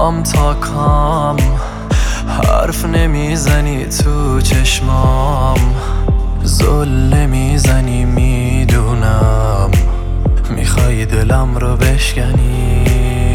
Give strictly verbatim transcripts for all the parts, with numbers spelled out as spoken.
کام تا کام حرف نمیزنی تو چشمام، زل نمیزنی میدونم، میخوای دلم رو بشکنی.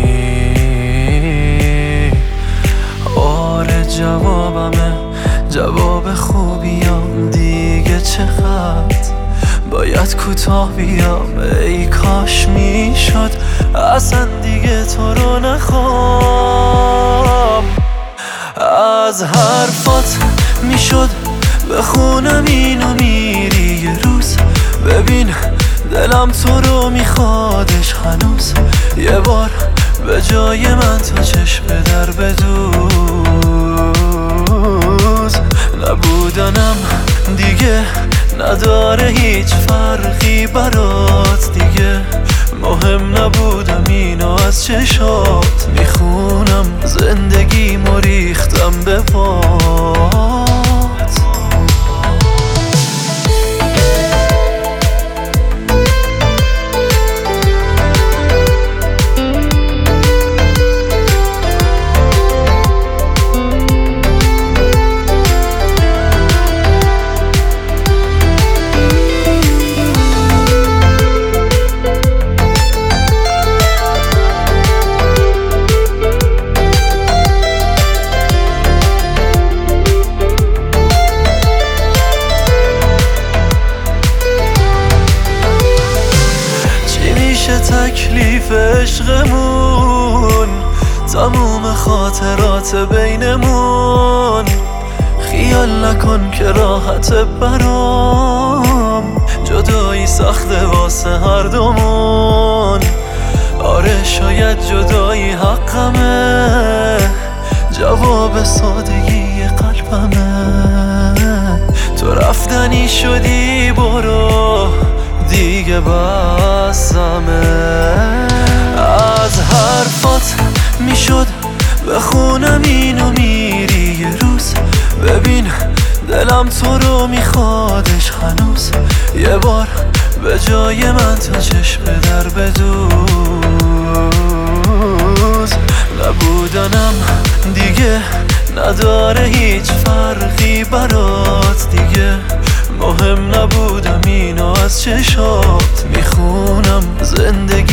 آره جوابمه، جواب خوبیم دیگه، چقدر باید کوتاه بیام. ای کاش میشد اصلا دیگه تو رو نخوام. از حرفات میشد بخونم اینو میری یه روز، ببین دلم تو رو میخوادش هنوز. یه بار به جای من تو چشم در بدوز. نبودنم دیگه نداره هیچ فرقی برات دیگه، مهم نبودم اینو از چشات میخونم، زندگیمو ریختم به پات. تکلیف عشقمون، تموم خاطرات بینمون، خیال نکن که راحت برام، جدایی سخته واسه هر دومون. آره شاید جدایی حقمه، جواب سادگی قلبمه. تو رفتنی شدی برو دیگه بسمه. از حرفات میشد بخونم اینو میری یه روز، ببین دلم تو رو میخوادش هنوز. یه بار به جای من تو چشم در بدوز. نبودنم دیگه نداره هیچ فرقی برات دیگه، مهم نبودم اینو از چشات میخونم، زندگی